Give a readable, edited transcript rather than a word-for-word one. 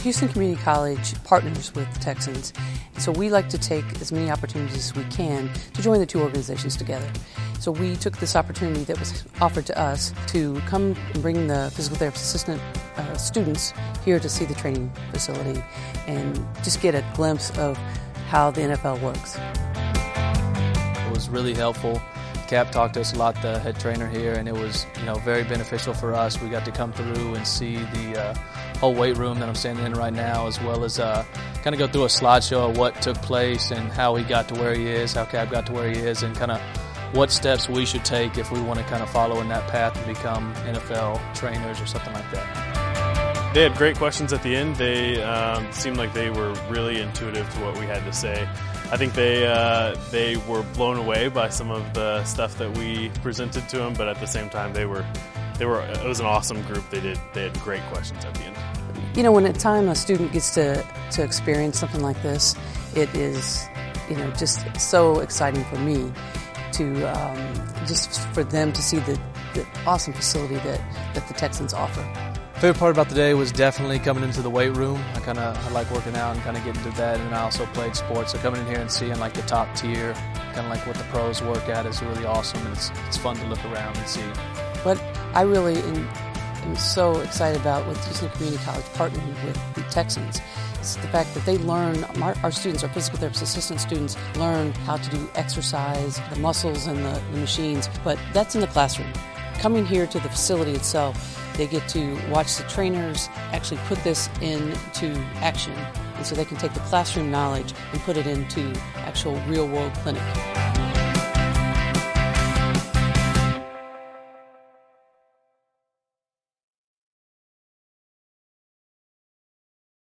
Houston Community College partners with the Texans, so we like to take as many opportunities as we can to join the two organizations together. So we took this opportunity that was offered to us to come and bring the physical therapist assistant students here to see the training facility and just get a glimpse of how the NFL works. It was really helpful. Cap talked to us a lot, the head trainer here, and it was, very beneficial for us. We got to come through and see the whole weight room that I'm standing in right now, as well as kind of go through a slideshow of what took place and how he got to where he is, how Cap got to where he is, and kind of what steps we should take if we want to kind of follow in that path and become NFL trainers or something like that. They had great questions at the end. They seemed like they were really intuitive to what we had to say. I think they were blown away by some of the stuff that we presented to them, but at the same time, it was an awesome group. They had great questions at the end. When at a time a student gets to experience something like this, it is, just so exciting for me to just for them to see the awesome facility that the Texans offer. Favorite part about the day was definitely coming into the weight room. I like working out and kind of getting to that, and I also played sports. So coming in here and seeing like the top tier, kind of like what the pros work at, is really awesome, and it's fun to look around and see. What I really am so excited about with Houston Community College partnering with the Texans is the fact that they learn, our students, our physical therapist assistant students, learn how to do exercise, the muscles and the machines, but that's in the classroom. Coming here to the facility itself, they get to watch the trainers actually put this into action, and so they can take the classroom knowledge and put it into actual real-world clinic.